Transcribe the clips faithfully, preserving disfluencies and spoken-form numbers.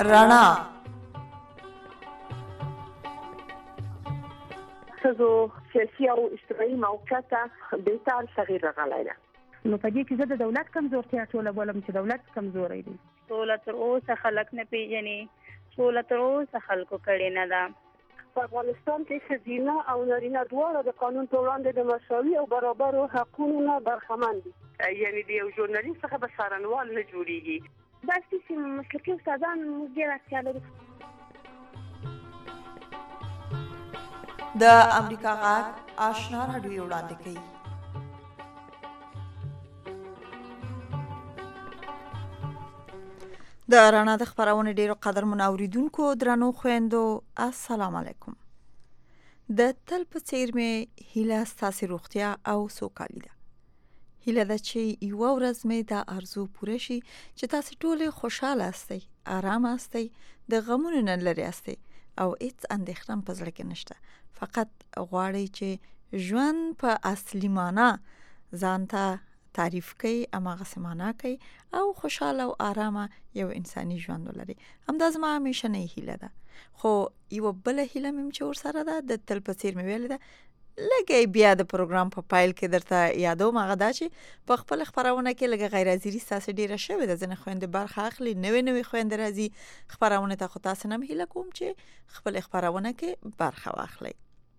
رڼا ښځو سیاسي او اجتماعي موقعیت بهتر تغییر راغلی ده. نو په دې کې زه د دولت کمزورتیا ټوله بولم چې دولت کمزوری دی. سوله تر اوسه خلک نه پیژني، سوله تر اوسه خلکو کړې نه ده. په افغانستان کې ښځینه او نارینه دواړه د قانون په وړاندې د مساوي او برابرو حقونو نه برخمن دي. یعنې د یو ژورنالیست څخه به څارنوال نه جوړېږي. داسې چې مسلکي استادان موږ ډېره اړتیا لرو. د امریکا غږ آشنا راډیو وړاندې کوي. د رڼا د خپرونې ډیرو قدرمنو اوریدونکو درنو خویندو السلام علیکم. د تل په څیر مې هیله ستاسو روغتیا او سوکالي ده. هیله ده چې یو ورځ مې دا ارزو پوره شي چې تاسو ټول خوشاله استئ، آرام استئ، د غمونو نه لري استئ او هیڅ اندېښنه په زړه کې نشته. فقط غواړئ چې ژوند په اصلي معنا ځان ته تعریف کوي، اماغه سمانا کوي او خوشاله او آرامه یو انساني ژوند ولري. همدا زما همیشه نه هیله ده. خو یو بل هیله مې چې ور سره ده د تل په څیر مې ویل ده لګي بیا د پروګرام په پایل کې درته یادوم هغه دا چې په خپل خبرونه کې لګي غیر حاضری تاسو ډیره شوه د ځنه خويند برخه اخلي، نوې نوې خويند راځي خبرونه ته خو تاسو نه هیله کوم چې خپل خبرونه کې برخه واخلي.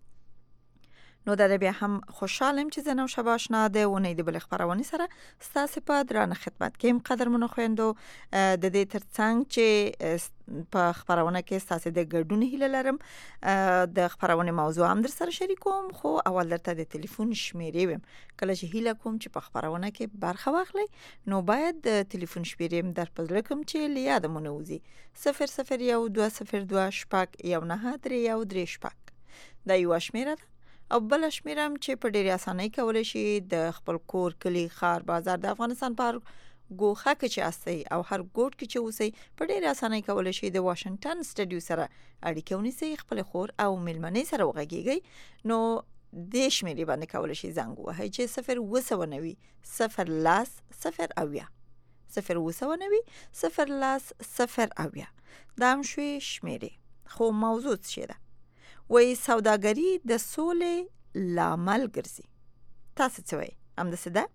نو دا بیا هم خوشحالم چې زنه او شباشنا ده و نه دی بل خبرونه سره ستاسو په درانه خدمت کې هم قدرمنو خويندو د دې ترڅنګ چې په خبرونه کې ستاسو د ګډون هیله لرم. د خبرونه موضوع هم در سره شریکوم، خو اول درته د ټلیفون شمیرې ویم کله چې هیله کوم چې په خبرونه کې برخه واخلي نو باید د ټلیفون شمیرې در پزله کوم چې لیاد مونږ وزي صفر صفر یو دوه صفر دوه شپږ یو نه درې یو درې شپږ دا یو شمیره ده. او بل شمیرم چې په ډېر اسانۍ کولای شي د خپل کور کلی خار بازار د افغانستان په ګوخه کې چې اسي او هر ګوټ کې چې اوسي په ډېر اسانۍ کولای شي د واشنگټن سټډیو سره اړیکه ونیسي، خپل خور او ملمنې سره وغږیږي. نو د شمیرې باندې کولای شي زنګ وهي چې صفر وسو نوي صفر لاس صفر اویا صفر وسو نوي صفر لاس صفر اویا دا هم شوي شمیرې. خو موضوع څه ده؟ وای سوداګری د سولې لامل ګرځي. تاسو څه وایي؟ هم د څه ده؟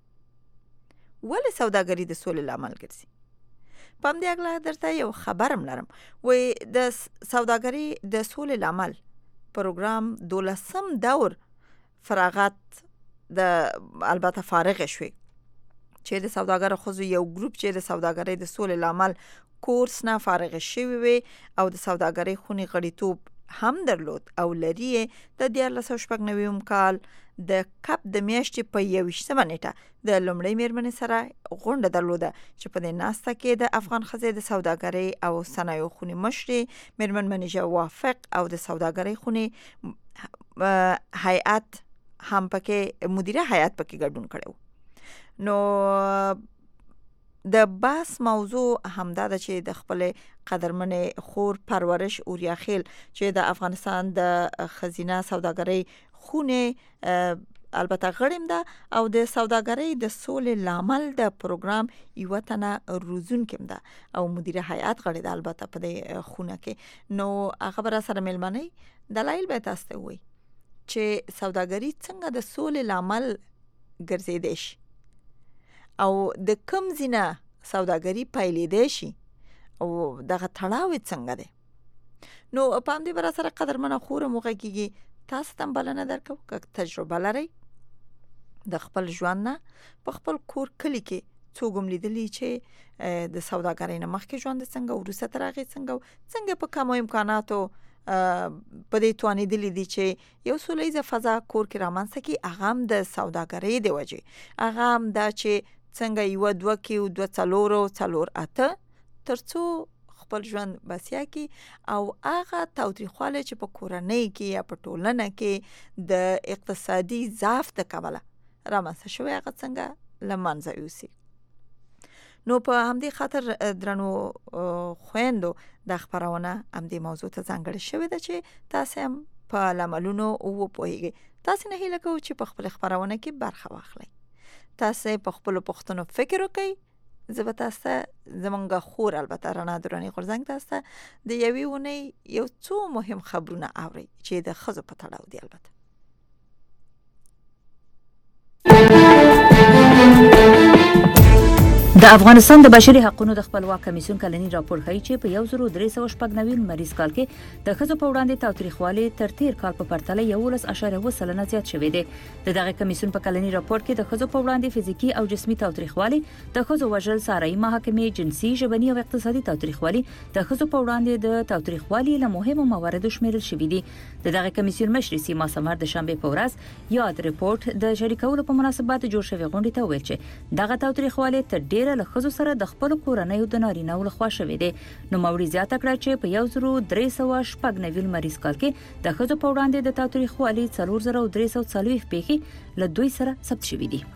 ولې سوداګری د سولې لامل ګرځي؟ په همدې اړه درته یو خبرم لرم. وای د سوداګری د سولې لامل پروګرام دولسم دور فراغت د البته فارغ شوی چې د سوداګر خو یو ګروپ چې د سوداګری د سولې لامل کورس نه فارغ شوی وي او د سوداګری خونی غړیتوب هم درلود او لري د دیارلس شپږ نویم کال د کپ د میاشتې په یویشتمه نیټه د لومړۍ میرمنې سره غونډه درلوده چې په دې ناسته کې د افغان ښځې د سوداګرۍ او صنایعو خونې مشرې میرمن منیژه وافق او د سوداګرۍ خونې هیئت هم پکې مدیره هیئت پکې ګډون کړو. نو د باس موضوع همدا ده چې د خپل قدرمنې خور پرورش اوریا خیل چې د افغانستان د خزینه سوداګرۍ خونه البته غړیم ده او د سوداګرۍ د سولې لامل د پروګرام یو تنه روزون کېم ده او مدیره هیئت غړي ده البته په دې خونه کې. نو خبره سره ملمنې دلایل به تاسو وي چې سوداګرۍ څنګه د سولې لامل ګرځیدي شي او د کم زینه سوداګری پایلې دی شي او دغه تړاو څنګه دی. نو په همدې بر سره قدرمنه خور موږ کېږي تاسو تم بلنه درکو که تجربه لرئ د خپل ژوند نه په خپل کور کلی کې څوک لیدلی چې د سوداګرۍ نه مخکې ژوند څنګه وروسته تر هغې څنګه څنګه په کمو امکاناتو په دې توانېدلی دي چې یو سوله ییزه فضا کور کې رامنځته کړي. هغه هم د سوداګرۍ د وجې هغه هم دا چې څنګه یو دوه کې دوه څلورو څلور اته تر څو خپل ژوند بسیا کی او هغه تاوتریخواله چې په کورنۍ کې یا په ټولنه کې د اقتصادي ضعف د کبله رامنځته شوی هغه څنګه لمنځه یوسي. نو په همدې خاطر درنو خويندو د خبرونه همدې موضوع ته ځانګړې شوې ده چې تاسو هم په لاملونو او پوهیږئ. تاسو نه هیله کوم چې په خپل خبرونه کې برخه واخلئ. تاسو په خپل پښتنو فکر وکړئ، زه به تاسو ته زمونږ خور البته رڼا دراني غورځنګ تاسو ته د یوې اونۍ یو څو مهم خبرونه اورئ چې د ښځو په تړاو دي. البته د افغانستان د بشري حقوقو د خپلواک کمیسیون کلنی راپور ښیي چې په یو زر درې سوه شپږ نوي لمریز کال کې د ښځو په وړاندې تاوتریخوالي تر تیر کال په پرتله یولس اعشاریه اووه سلنه زیات شوی دی. د دغه کمیسیون په کلنی راپور کې د ښځو په وړاندې فزیکي او جسمي تاوتریخوالي، د ښځو وژل، څارایي محاکمې، جنسي، ژبني او اقتصادي تاوتریخوالي د ښځو په وړاندې د تاوتریخوالي له مهمو مواردو شمیرل شوي دي. د دغه کمیسیون مشر سیما سمر د شنبه په ورځ یاد ریپورت د شریکولو په مناسبت جوړ شوی غونډې ته وویل چې دغه تاوتریخوالي تر ډیره له ښځو سره د خپل کورنۍ د نارینه‌و لخوا شوی دی. نو موري زیاته کړه چې په یو زر درې سوه شپږ نوي لمریز کال کې د ښځو په وړاندې د تاوتریخوالي څلور زره درې سوه څلوېښت پیښې له دوی سره ثبت شوي دي.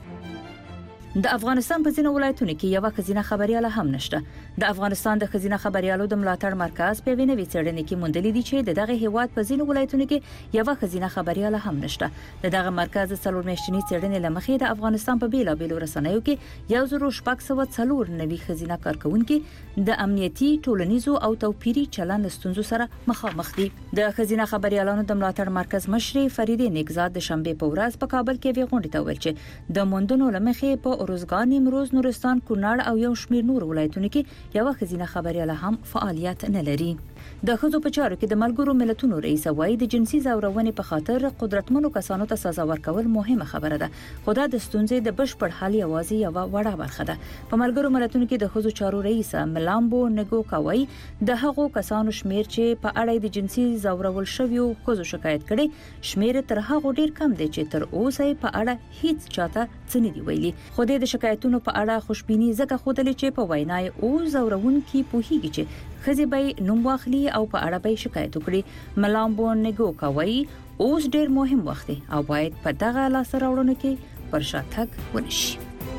د افغانستان په ځینو ولایتونو کې یو ښځینه خبرياله هم نشته. د افغانستان د ښځینه خبريالو د ملاتړ مرکز په وینوي څېړنې کې موندلې دي چې دغه هیواد په ځینو ولایتونو کې یو ښځینه خبرياله هم نشته. دغه مرکز څلور میاشتنی څېړنې لمخې د افغانستان په بیلابیلو رسنیو کې یو زر شپږ سوه څلور نوي ښځینه کارکونکي د امنیتي، ټولنیزو او توپیري چلند ستونزو سره مخامخ دي. د ښځینه خبريالانو د ملاتړ مرکز مشر فریده نگزاد د شنبه په ورځ په کابل کې وی غونډه ته ویل چې د موندنو لمخې په اروزګان، نیمروز، نورستان، کونړ او یو شمېر نور ولایتونو کې یو ښځینه خبرياله هم فعالیت نه لري. د ښځو په چارو کې د ملګرو ملتونو رئیس وايي د جنسي زورونې په خاطر قدرتمنو کسانو ته سزا ورکول مهمه خبره ده، خو دا د ستونزې د بشپړ حل یوازې یو وړه برخه ده. په ملګرو ملتونو کې د ښځو چارو رئیس ملامبو نګوکا وايي د هغو کسانو شمیر چې په اړه د جنسي زورول شویو ښځو شکایت کړي شمیر تر هغه ډیر کم دی چې تر اوسه په اړه هیڅ چاته څه نه دی ویلي. خو د شکایتونو په اړه خوشبینی ځکه خودلې چې په وینای او زورون کې پوهیږي چې خزي به نوم واخلي او په اړه به شکایت وکړي. ملامبو نګوکا وايي اوس ډیر مهم وخت دی او باید په دغه لاسته راوړنو کې پر شاتګ ونشي.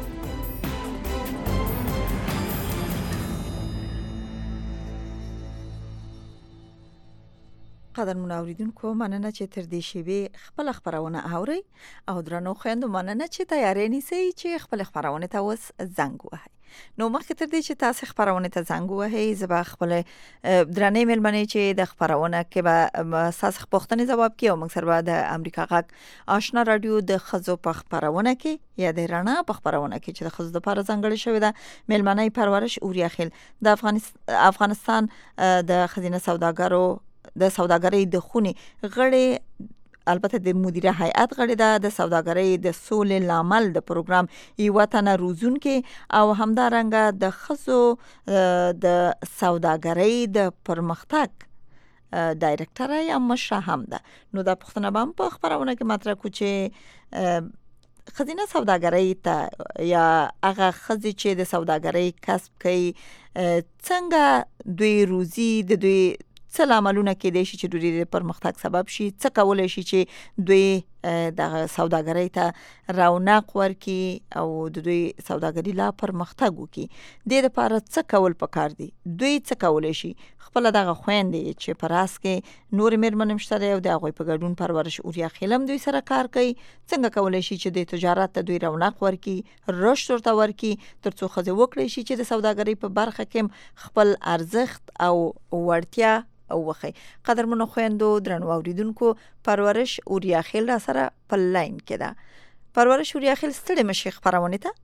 قدرمن اوریدونکو، مننه چې تر دې شیبې خپل خبرونه اوري او درنو خويندو مننه چې تیارې نیسئ چې خپل خبرونه ته وس زنګ وهي. نو مخکې تر دې چې تاسو خبرونه ته زنګ وهي زه به خپل درنې ملمنې چې د خبرونه کې به اساس پوښتنې جواب کوي او موږ سره به د امریکا غږ آشنا رادیو د خزو په خبرونه کې یا د رڼا په خبرونه کې چې د خزو لپاره ځانګړي شوی ده ملمنې پرورش اوریا خیل د افغانستان د خزینه سوداګرو د سوداګرۍ د خونې غړي البته د مدیره هیئت غړي ده د سوداګرۍ د سولې لامل د پروګرام یو تنه روزون کې او همدارنګه د خزو د سوداګرۍ د پرمختګ ډایرکټر یا مشر هم ده. نو دا پښتنه بم په خبرونه کې مطرح کو چې خزینه سوداګرۍ ته یا هغه خزي چې د سوداګرۍ کسب کوي څنګه دوی روزي د دوی څه عملونه کې دي چې دوی د پرمختګ سبب شي، څه کولای شي چې دوی د سوداګرۍ ته رونق ورکړي او د دوی سوداګرۍ لا پرمختګ وکړي. د دې لپاره څه کول پکار دي؟ دوی څه کولای شي؟ خپل دغه خويندې چې پراس کې نور مېرمنې مشتري او د هغوی په ګډون پرورش اوریا خیلم دوی سره کار کوي، څنګه کولای شي چې د تجارت ته دوی رونق ورکړي، رشد ورته ورکړي، ترڅو ښځې وکړي شي چې د سوداګرۍ په برخه کې خپل ارزښت او وړتیا او وخی. قدرمنو خويندو درنو اوریدونکو، پرورش اوریا خیل را سره په لاین کې ده. پرورش اوریا خیل ستړي مشي خبرونه ته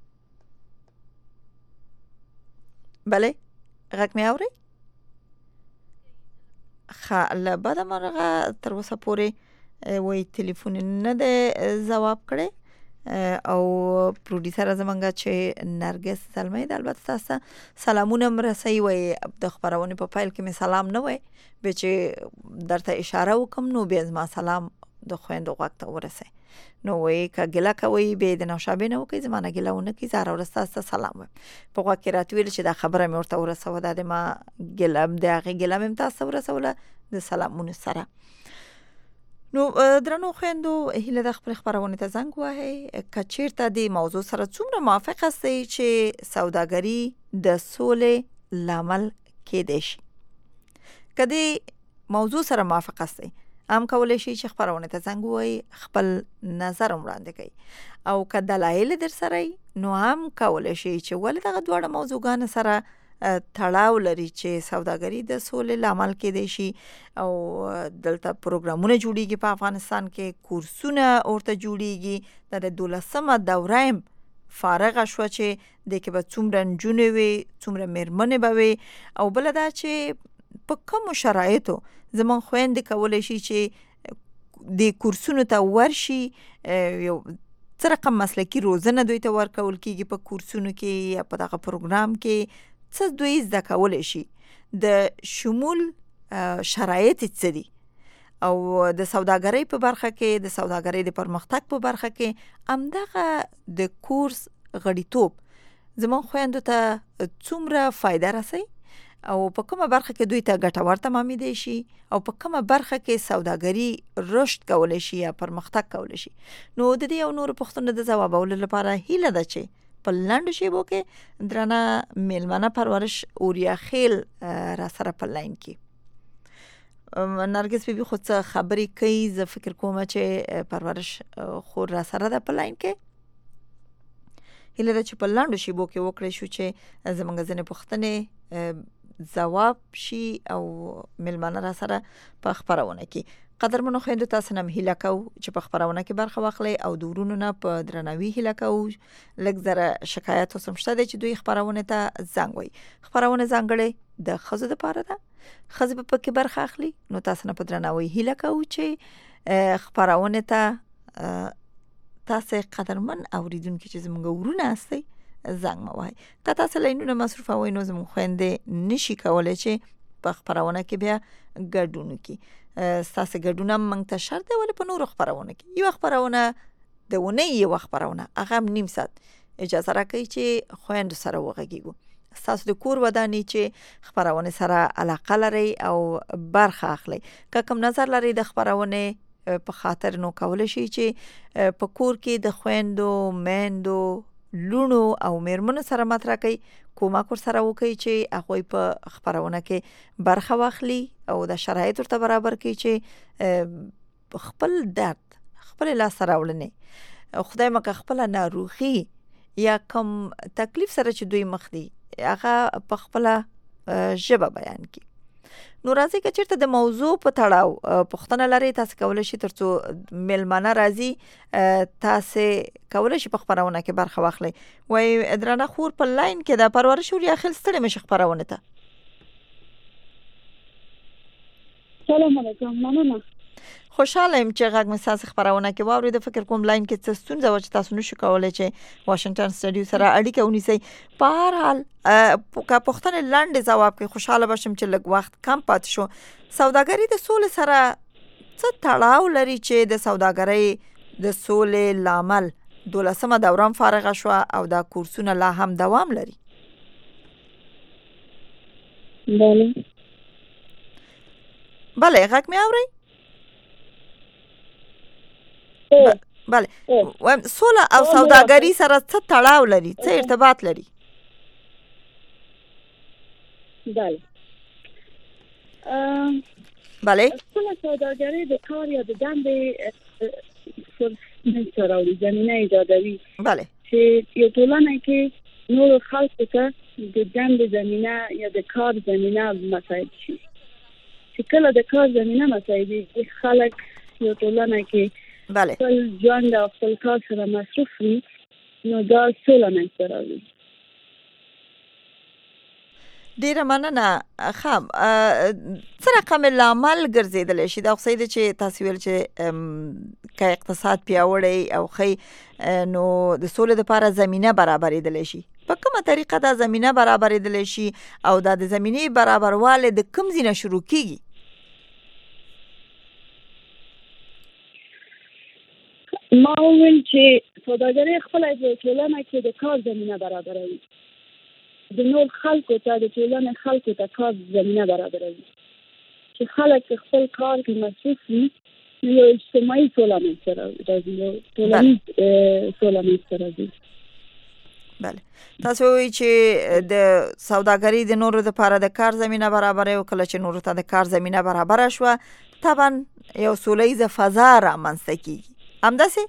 بله غږ مې اوري؟ خا له بعد مرغه تر اوسه پورې وای ټلیفون نه ده جواب کړي او پروډوسر زمونږ چې نرګس سلمې د البته تاسو سلامونه مرسي وای د خبرونه په فایل کې می سلام نه وای به چې درته اشاره وکم نو به ما سلام د خويندو وخت ورسه نو وای کګلا کوي به د نوشابه نه وکي زمانه ګلاونه کی زاره ورسته سلام په واکه راتویل چې دا خبره مې ورته ورسو د ما ګلم دغه ګلم هم تاسو ورسوله د سلامونه سره. نو درنو خويندو هله د خپل خبرونه ته زنګ وهي کچیرته د موضوع سره څومره موافق هستئ چې سوداګري د سولې لامل کېدای شي؟ کدی موضوع سره موافق هستئ هم کولای شي چې خبرونه ته څنګه وای خپل نظر وړاندې کوي او که دلایل در سره نو هم کولای شي چې ولې دغه دواړه موضوعګان سره تړاو لري چې سوداګري د سولې لامل کېدای شي او دلته پروګرامونه جوړیږي په افغانستان کې کورسونه ورته جوړیږي د دولسمه دوره فارغ شو چې د کې به څومره نجونې وي څومره میرمنې به وي او بل دا چې په کوم شرایطو زمون خويندې کولای شي چې د کورسونو ته ورشي یو څه رقم مسلکي روزنه دوی ته ورکول کېږي په کورسونو کې یا په دغه پروګرام کې څه دوی زده کولای شي د شمول شرایط څه دي او د سوداګرۍ په برخه کې د سوداګرۍ د پرمختګ په برخه کې همدغه د کورس غړیتوب زمون خويندو ته څومره فائدہ رسي او په کومه برخه کې دوی ته ګټور تمامېدای شي او په کومه برخه کې سوداګري رشد کولای شي یا پرمختګ کولای شي نو د دې او نور پوښتنو د جوابولو لپاره هیله ده چې په لاندې شیبو کې درنه میلمنه پرورش اوریا خیل را سره په لاین کې نرګس بیبي خو څه خبرې کوي زه فکر کوم چې پرورش خو را سره ده په لاین کې هیله ده چې په لاندې شیبو کې وکړې شو چې زمونږ ځینې پوښتنې جواب شي او میلمنه را سره په خبرونه کې قدرمنو خويندو تاسو نن هیله کوو چې په خبرونه کې برخه واخلئ او د ورونو نه په درناوي هیله کوو لږ زره شکایت اوس هم شته دی چې دوی خبرونه ته زنګ وایي خبرونه ځانګړې د ښځو دپاره ده ښځې به پکې برخه اخلي نو تاسو نه په درناوي هیله کوو چې خبرونه ته تاسو قدرمن اوریدونکو چې زموږ ورونه هستئ زنګ مو وای که تاسو لینونه مصرف وای نو زموږ خويندې نشي کولای چې په خبرونه کې بیا ګډون وکړي تاسو ګډون هم ته شرط دی ولې په نور خبرونه کې یو خبرونه د ونه یو خبرونه هغه نیم ساعت اجازه راکړئ چې خويند سره وغږیږو تاسو د کور ودانې چې خبرونه سره علاقه لري او برخه اخلي که کوم نظر لري د خبرونه په خاطر نو کولای شي چې په کور کې د خويندو میندو لونو او میرمنو سره مطرح کوي کومک سره وکړي چې هغه په خبرونه کې برخه واخلي او د شرایط ورته برابر کړي چې خپل درد خپل لاس راوړنه خدای مکه خپل ناروغي یا کوم تکلیف سره چې دوی مخ دي هغه په خپل ژبه بیان کړي نو راځي که چیرته د موضوع په تړاو پوښتنه لري تاسو کولای شئ ترڅو میلمنه راځي تاسو کولای شئ په خبرونه کې برخه واخلئ وای درنه خور په لاین کې د پرورش اوریا خل ستړي مشه خبرونه ته سلام علیکم مننه خوشاله یم چې غږ مې تاسو خبرونه کې واورید فکر کوم لاین کې څه ستونزه و چې تاسو نشو کولای چې واشنگټن سټډیو سره اړیکه ونیسئ په هر حال که پوښتنه لاندې جواب کې خوشاله بشم چې لږ وخت کم پات شو سوداګري د سولې سره څه تړاو لري چې د سوداګرۍ د سولې لامل دولسمه دوره فارغه شو او دا کورسونه لا هم دوام لري بله بله غږ مې اورئ بله وایم سوله او سوداګري سره څه تړاو لري څه ارتباط لري بله بله سوله سوداګري د کار یا د دندې فرصت راوړي زمینه ایجادوي بله چې یو ټولنه کې نور خلکو ته د دندې زمینه یا د کار زمینه مساعد شي چې کله د کار زمینه مساعد شي خلک یو ټولنه کې بله خپل ژوند او خپل کار سره مصروف وي نو دا سوله منځته راوړي ډیره مننه خام څه رقم لامل ګرځیدل شي دا خو چې تاسو ویل چې که اقتصاد پیاوړی او خی نو د سولې لپاره زمينه برابرېدل شي په کومه طریقه دا زمينه برابرېدل شي او دا د زمينې برابرواله د کوم ځای شروع کیږي ما وویل چې سوداګري خپل د ټولنې کې د کار زمينه برابروي د نور خلکو ته د ټولنې خلکو ته کار زمينه برابروي چې خلک خپل کار کې مصروف وي نو اجتماعي سوله منځته راځي ټولنیز سوله منځته راځي بله تاسو وایئ چې د سوداګري د نورو لپاره د کار زمينه برابره او کله چې نورو ته د کار زمينه برابره شو طبعا یو سولیزه فضا رامنځته کیږي. همداسې؟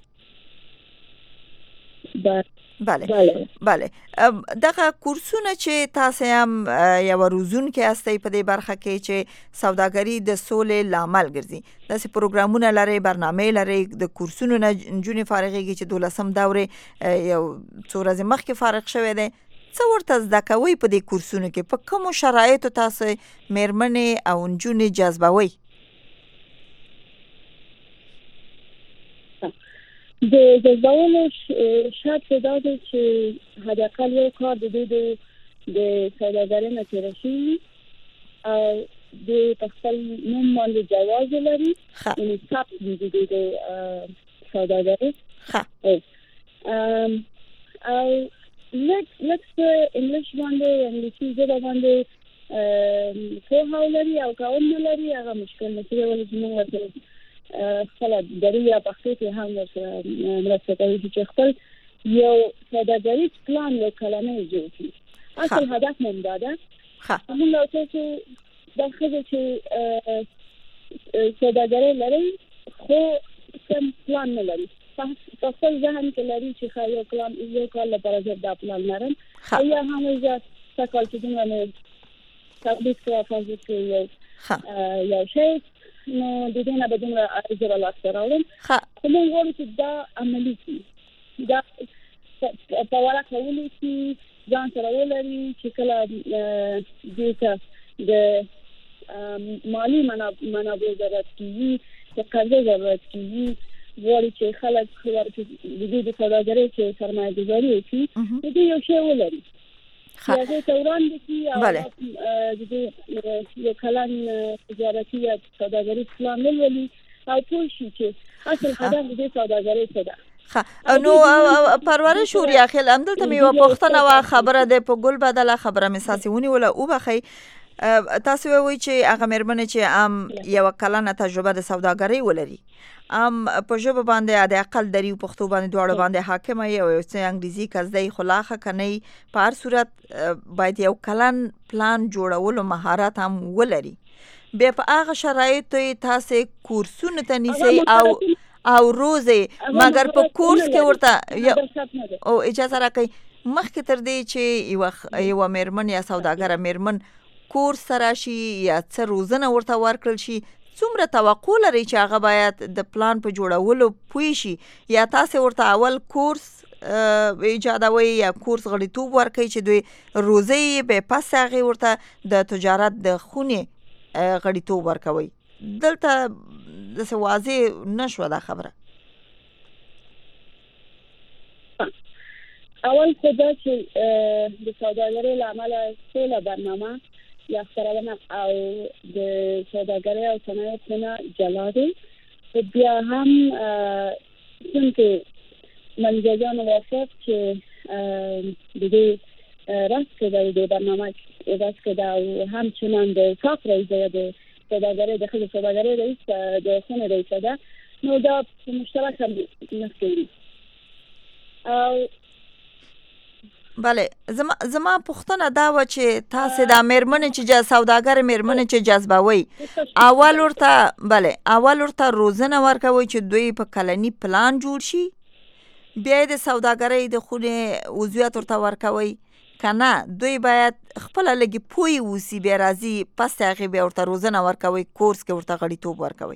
بله بله بله بله. دغه کورسونه چې تاسو هم یو روزونکي هستئ په دې برخه کې چې سوداګري د سولې لامل ګرځي، داسې پروګرامونه لري، برنامه لري، د کورسونو نه نجونې فارغېږي چې دولسم دورې یو څو ورځې مخکې فارغ شوی دی. څه ورته زده کوئ په دې کورسونو کې؟ په کومو شرایطو تاسو مېرمنې او نجونې جذبوئ؟ د جذبولو شرط دا دی چې حداقل یو کار د دوی د سوداګرۍ نه تېره شوي او دوی په خپل نوم باندې جواز لري، یعنې ثبت دي د دوی د سوداګرۍ، او لږ لږ څه انګلیش باندې انګلیسي ژبه باندې پوهه ولري او که هم نه لري هغه مشکل نه کېږي، ولې زموږ ورته خپله دري یا پښتو کې هم ورسره مرسته کوي چې خپل یو سوداګریز پلان یو کلنی جوړ کړي. اصل هدف مو همدا ده. موږ او تاسو دا ښځې چې سوداګري لري خو سم پلان نه لري، په خپل ذهن کې لري چې ښه یو پلان یو کال لپاره زه دا پلان لرم، او یا هم زه سږ کال چې دومره مې تولید کړی فرض کړئ یو یو شی نو د دې نه به دومره عرضه را لاسته راوړم، خو موږ غواړو چې دا عملي کړي، دا په ورقه ولیکي، ځان سره ولري چې کله دې ته د مالي منابعو ضرورت کېږي، د قرضې ضرورت کېږي، غواړي چې خلک ورته د دې د سوداګرۍ چې سرمایه ګذاري وکړي، د دې یو شی ولري یا دې ته وړاندې کړي او د دې یو کلن تجارتي یا سوداګریز پلان ولولي او پوه شي چې اصل هدف د دې سوداګرۍ څه ده. نو پرورش اوریا خیل همدلته مې یوه پوښتنه وه، خبره دی په ګل بدله، خبره مې ساسې ونیوله، وبخئ. تاسو وایئ چې هغه مېرمنې چې هم یوه کلنه تجربه د سوداګرۍ ولري، هم په ژبه باندې د اقل دري او پښتو باندې دواړو باندې حاکمه یې او یو څه انګریزي که زده یې خو لا ښه که نه یي، په هر صورت باید یو کلن پلان جوړولو مهارت هم ولري. بیا په هغه شرایطو یې تاسې کورسونو ته نیسئ او او روزئ، مګر په کورس کې ورته او اجازه راکئ مخکې تر دې چې یوه مېرمن یا سوداګره مېرمن کورس ته راشي یا څه روزنه ورته ورکړل شي، څومره توقع لري چې هغه باید د پلان په جوړولو پوه شي، یا تاسې ورته اول کورس ایجادوئ یا کورس غړیتوب ورکوئ چې دوی روزئ، بیا پس هغې ورته د تجارت د خونې غړیتوب ورکوئ؟ دلته داسې واضح نه شوه دا خبره. اول خو دا چې د سوداګرۍ له امله ټوله برنامه یا خپرونه او د سوداګرۍ او صنایع خونه جلا دی، بیا هم چونکې منځګان موافق چې د دې رأس کړه د برنامه رأس کړه او همچنان د ساق رئیس د سوداګرۍ د ښځو سوداګرۍ رئیس د خونې رئیسه ده، نو دا په مشترک هم نسک کوي. او بله زما زما پوښتنه دا وه چې تاسې دا مېرمنې چې سوداګر مېرمنې چې جذبوئ، اول ورته بله اول ورته روزنه ورکوئ چې دوی په کلني پلان جوړ شي، بیا یې د سوداګرۍ د خونې عضویت ورته ورکوئ، که نه دوی باید خپله لږې پوه اوسي، بیا راځي پس د هغې بیا ورته روزنه ورکوئ، کورس کې ورته غړیتوب ورکوئ؟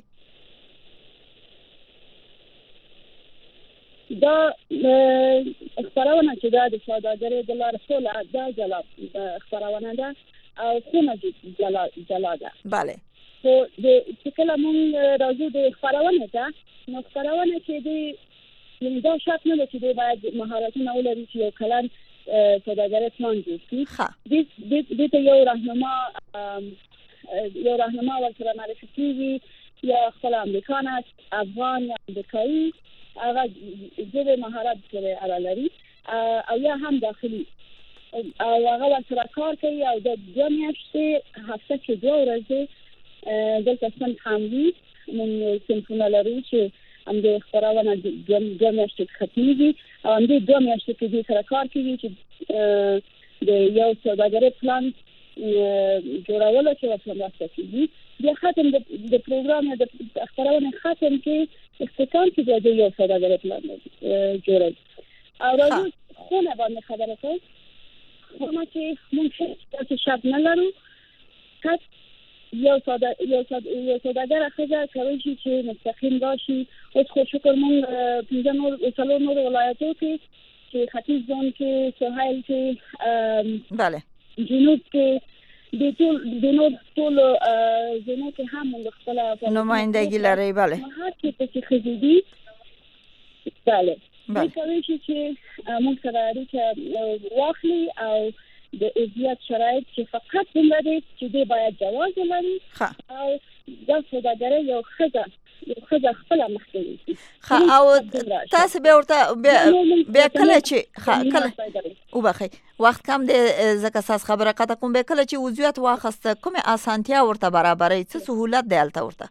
دا خپرونه چې دا د سوداګرۍ د لارې ټوله دا جلا خپرونه ده او خونه جلا جلا ده. بله خو چې کله مونږ راځو د خپرونې ته، نو خپرونه چې دوی یعنې دا شرط نه ده چې دوی باید مهارتونه ولري چې یو کلن سوداګرۍ پلان جوړ کړي، دې ته یو راهنما یو راهنما ورسره معرفي کېږي، یا خپل امریکان است، افغان یا امریکایي، هغه ژبې مهارت سره اړه لري، او یا هم داخلي، او هغه ورسره کار کوي او د دوه میاشتې هفته کې دوه ورځې دلته صنف هم وي، موږ صنفونه لرو چې همدې خپرونه دوه میاشتې ختمېږي او همدې دوه میاشتې کې دوی سره کار کوي چې د یو سوداګرۍ پلان جوړولو کې ورسره مرسته کېږي، د ختم د پروګرام د خبرونه ختم کې اختتام کې د یو سوداګر پلان جوړي او راځي خونه باندې خبره کوي خونه چې مونږ چې شپ نه لرو کس یو سوداګر یو سوداګر خزه کوي چې مستقیم راشي اوس خو شکر مونږ پنځه نور څلور نور ولایتو کې چې ختیځ زون کې سهیل کې بله جنوب کې د ټول د نور ټول زونو کې هم موږ خپل نمائندګي لري بله هر کې چې خزيدي بله بله کوي چې موږ سره اړیکه واخلي او د ازیات شرایط چې فقط دومره دي چې دوی باید جواز ولري او دا سوداګر یو خزه یو خزه خپل مخکې ښه او تاسو به ورته بیا کله چې ښه کله وبخي وخت کم دی ځکه تاسو خبره قطع کوم به کله چې وضعیت واخسته کومه اسانتیا ورته برابرې څه سهولت دی الته ورته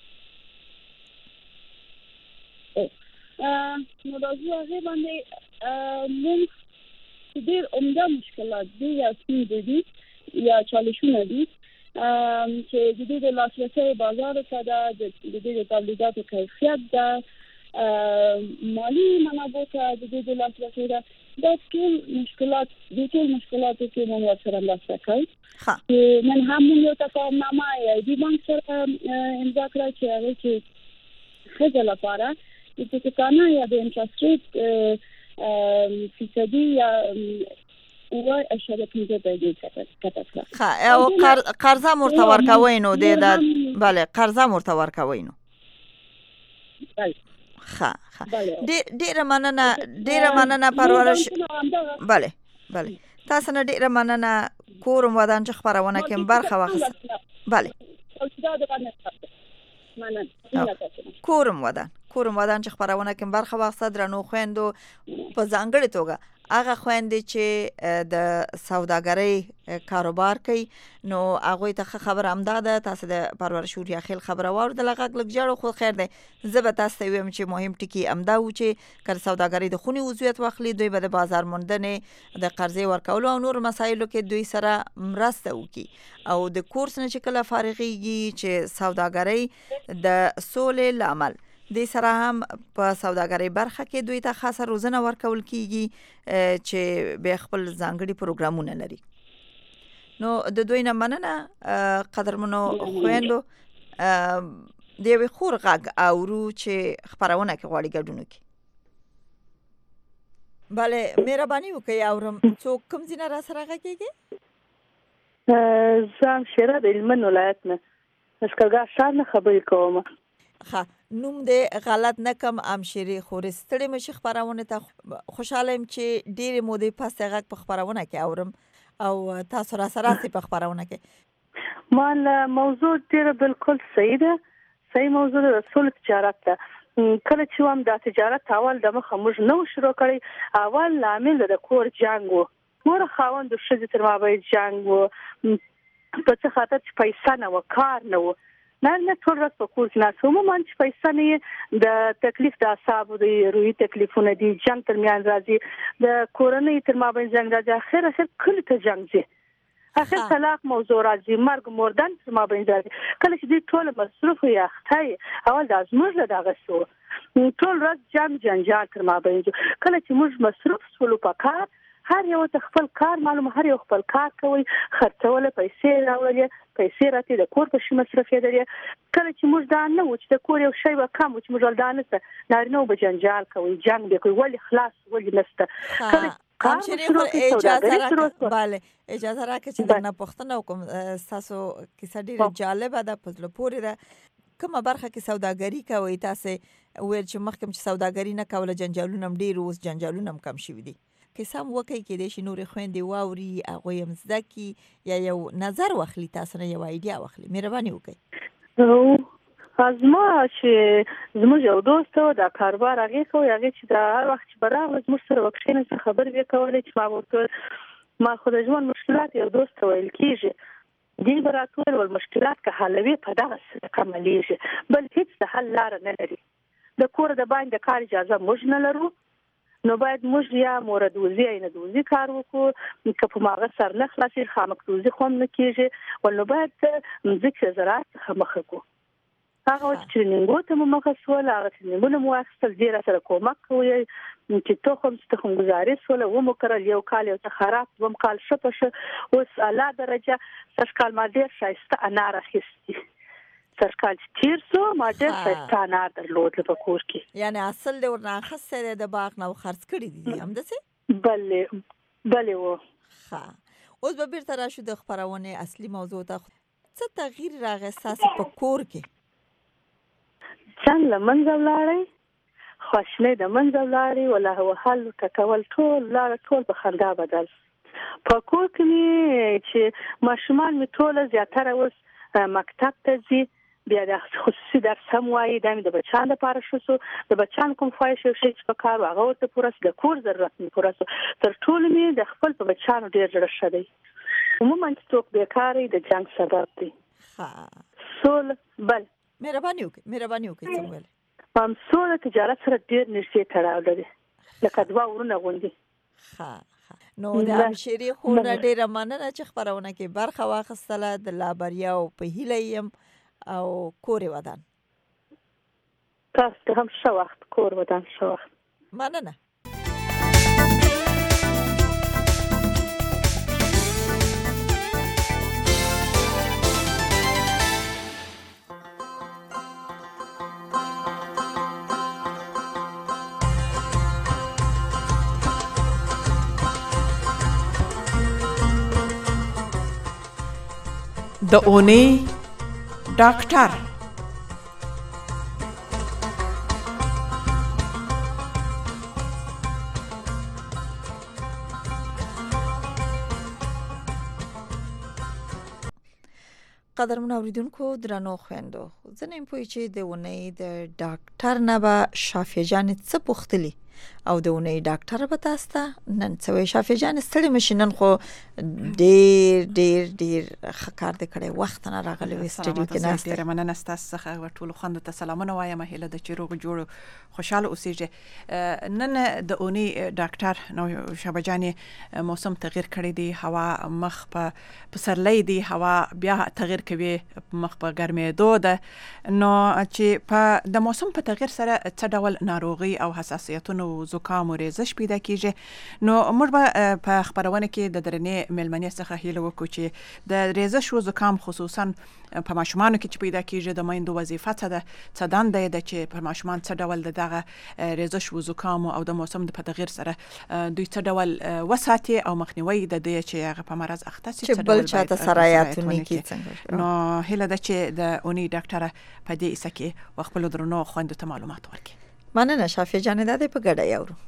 نو دا زه هغه باندې مونږ ډېر عمده مشکلات دي یا ستونزې دي یا چالشونه دي چې د دې د لاسرسي بازار ته د دې د تولیداتو کیفیت ده مالی منابع ته د دې د لاسرسي ده دا ټول مشکلات د ټول مشکلاتو کې موږ سره مرسته کوي نن هم یو تفاهمنامه یا د بانک سره امضا کړه چې هغه چې خزه لپاره د تکانه یا د انټرست ریټ فیصدی یا او اشاره پنځه درجه کټه ښه او قرضه مرتور کوي نو د بله قرضه مرتور کوي نو بله ښه ښه ډیره مننه ډیره مننه پرورش بله بله تاسو نه ډیره مننه کورم ودان چې خبرونه کوم برخه واخیست بله کورم ودان کورم ودان چې خبرونه کوم برخه واخیست درنو خويندو په ځانګړي توګه هغه خويندې چې د سوداګرۍ کاروبار کوي نو هغه ته خبر امداده تاسو د پرورش شوریا خیل خبره ورده لغه لګ جوړ خو خیر دی زه به تاسو ویم چې مهم ټکی امدا و چې کر سوداګرۍ د خونی وضعیت واخلي دوی به د بازار موندنې د قرضې ورکولو او نور مسایلو کې دوی سره مرسته وکي او د کورس نه چې کله فارغيږي چې سوداګرۍ د سولې لامل د سره هم په سوداګرۍ برخه کې دوی ته خاصه روزنه ورکول کیږي چې به خپل ځانګړي پروګرامونه لري نو د دوی نه مننه قدرمنو خويندو د یو خور غږ اورو چې خبرونه کې غواړي ګډون وکړي bale مهرباني وکړئ اورم څوک کوم ځای را سره غږیږي زم شهره د هلمند ولایت نه اسکرګا شار نه خبرې کوم ښه نوم دې غلط نه کم امشيري خوري ستړي مشي خبرونه ته خوشاله يم چې ډېر مودې پس غږ په خبرونه کې اورم او تاسو را سره په خبرونه کې مان موضوع ډېر بالکل صحیح ده صحیح موضوع د رسول تجارت ده کله چې هم د تجارت اول د مخه موږ نو شروع کړی اول لامل د کور جنگ وو مور خاوند د شذ تر مابین جنگ وو په څه خاطر چې پیسې نه وکړ نو نه نه ټول راس په کور کې نه عموما چې پیسې نه د تکلیف د اعصاب د روحي تکلیفونه دي جنگ ترمیان راځي د کورنۍ تر مابین جنگ راځي اخر اخر کله ته جنگ دي اخر طلاق موضوع راځي مرګ مردن تر مابین راځي کله چې دې ټول مصرف یا اخته اول د ازمر له دغه سو ټول راز جنگ جنجال تر مابین کله چې موږ مصرف سولو پکار هر یو ته خپل کار معلومه هر یو خپل کار کوي خرڅول پیسې راوړي پیسې راته د کور په شي مصرف لري کله چې موږ دا نه و چې د کور یو شی وکم چې موږ ولدانه نارینه به جنجال کوي جنگ به کوي ولی خلاص ولی نسته کله کام چې اجازه راکړه bale اجازه راکړه چې نه پښتنه کوم تاسو کیسه ډیره جالبه ده په پوره ده کومه برخه کې سوداګری کوي تاسو ویل چې مخکې چې سوداګری نه کوله جنجالونه ډیر اوس جنجالونه کم شوي دي کیسه مو کوي کې د شنوري خويندې واوري هغه يم زدکی یا یو نظر واخلي تاسو نه یو ایډیا واخلي مهرباني وکړئ ازما چې زموږ یو دوست د کاروبار هغه کوي هغه چې د هر وخت چې براغله زموږ سره وکښینه خبر وکولای چې ما ورته ما خو د ژوند مشکلات یو دوست ویل کیږي دې براتول ول مشکلات که حلوي په دغه سره کمالېږي بل هیڅ د حل لار نه لري د کور د باندې کار اجازه موږ نه لرو نو باید موږ یا موردوزي یا ندوزي کار وکړو که په ماغه سر نه خلاصي خامکدوزي خو نه کیږي ول نو باید ځکه زراعت څخه مخ کو هغه چې ټریننګ ته مو مخ سوال هغه ټریننګونه مو اخیستل ډیر سره کومک کوي چې توخم ستخم گزارش ولا و مو کړل یو کال یو څه خراب وم کال شپه شه اوس اعلی درجه سرکال ما ډیر شایسته انار اخیستي سرکال تیر سو ما ډیر شایسته انار درلود په کور کې یعنی اصل دی ورنه خسته د باغ نو خرڅ کړی دي هم دسه بلې بلې و ها اوس به بیرته راشو د خبرونه اصلي موضوع ته څه تغییر راغی اساسي په کور کې څنګه منځ ولاړی خوشنه د منځ ولاړی ولا هو حل تکول ټول لا ټول په خندا بدل په کور کې چې ماشومان می ټول زیاتره اوس مکتب ته ځي بیا د خصوصي درس هم وایي د بچان لپاره شو سو د بچان کوم فایش او شي چې کار هغه ته پوره د کور ضرورت نه پوره تر ټولو می د خپل په بچان ډیر جوړ شدی عموما چې څوک بیکاری د جنگ سبب دی ها سول بل مهرباني وکړئ مهرباني وکړئ څنګه هم سول تجارت سره ډیر نږدې تړاو لري لکه دوا ورونه غونډي ها نو د همشيري خو ډیره مننه چې خبرونه کې برخه واخیستله د لابریا او په هیله يم او کور ودان تاسو هم ښه وخت کور ودان ښه وخت مننه د اونۍ ډاکټر قدرمن اوریدونکو درنو خويندو زه نیم پوي چې د اونۍ د ډاکټر نه به شافیه جان څه پوښتلی او د اونۍ ډاکټر به تاسو ته نن څه شافیه جان ستړي مشینن خو ډیر ډیر ډیر خکار د کړي وخت نه راغلی و سټډیو کې نه ستاسو مننه تاسو څخه ټول خوند ته سلامونه وایم هله د چیروغ جوړ خوشاله اوسېږي نن د اونۍ ډاکټر نو شافیه جان موسم تغییر کړی دی هوا مخ په پسرلی دی هوا بیا تغییر کوي مخ په ګرمېدو ده نو چې په د موسم په تغییر سره څه ډول ناروغي او حساسیتونو زکام او ریزش پیدا کیږي نو موږ به په خبرونه کې د درنې ملمنې څخه هیله وکړو چې د ریزش او زکام خصوصا په ماشومانو کې چې پیدا کیږي د میندو وظیفه څه ده څه دنده ده چې په ماشومان څه ډول دغه ریزش او زکام او د موسم د تغییر سره دوی څه ډول وساتي او مخنیوي د دې چې هغه په مرز اخته سي چې بل چاته سرایاتونه کې څنګه نو هله ده چې د اونۍ ډاکټر په دې اسه کې وخت درنو خوند ته معلومات ورکړي مننه شافیه جان د دې په ګډه یورو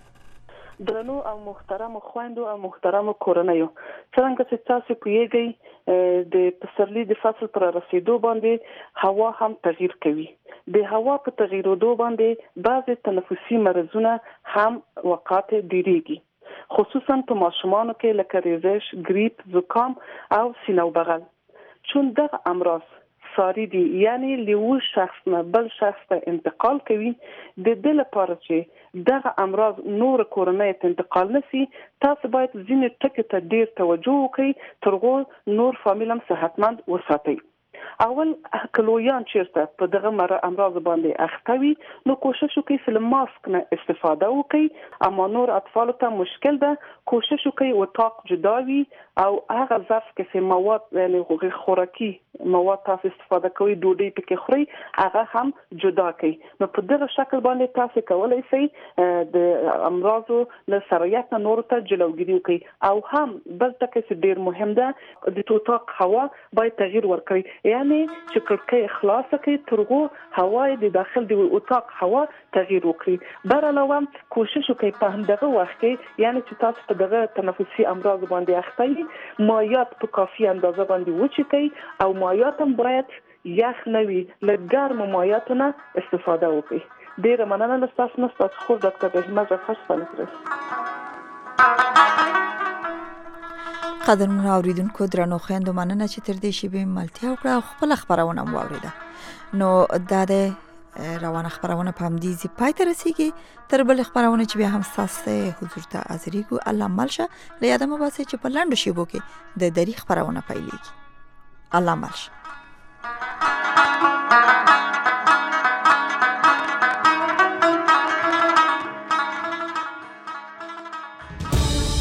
درنو او محترم خويندو او محترم کورنیو څنګه چې تاسو پیږئ د پسرلی د فصل پر رسیدو باندې هوا هم تغییر کوي د هوا په تغییرودو باندې بعضی تنفسي مرزونه هم وقات ډیریږي خصوصا په ماشومانو کې لکه ریزش ګریپ زکام او سینه او بغل چون دغه امراض ساری دي یعنی له شخص نه بل شخص ته انتقال کوي د دې لپاره چې دغه امراض نور کورنۍ ته انتقال نشي تاسو باید ځینې ټکي ته ډیر توجه وکړئ ترڅو نور فامیل هم صحتمند وساتئ اول کلویان چیرته په دغه مر امراض باندې اخته وي نو کوشش وکړئ چې ماسک نه استفاده وکړئ اما نور اطفال ته مشکل ده کوشش وکړئ وطاق جدا وي او هغه ظرف کې مواد یعنی خوراکي مواد تاسو استفاده کوئ ډوډۍ پکې خورئ هغه هم جدا کړئ نو په دغه شکل باندې تاسو کولای شئ د امراض له سرایت نور ته جلوګیری وکړئ او هم بل ټکی چې ډیر مهم ده د توتاق هوا باید تغییر ورکړي یعنی چې کړکۍ خلاصه کړئ ترغو هوا د داخل د اوتاق هوا تغییر وکړي بر علاوه کوشش وکړئ په همدغه وخت کې یعنی چې تاسو په دغه تنفسي امراض باندې اخته یې مایات په کافي اندازه باندې وچیږي او مایات هم باید یخ نه وي له ګرمو مایاتونو استفاده وکړئ ډیره مننه له تاسو نه تاسو خو ډاکټر بهمزه خوشاله کړئ قدرمن اوریدونکو درنو خويندو مننه چې تر دې شی به ملتیا وکړه خپل خبرونه مو اوریده نو دا د روانه خبرونه په همدې ځای پای ته رسیږي. تر بل خبرونه چې بیا هم تاسو حضور ته حاضرېږو الله ملشه له یاده مو باسي چې په لاندو شیبو کې د دری خبرونه پیلېږي. الله ملشه.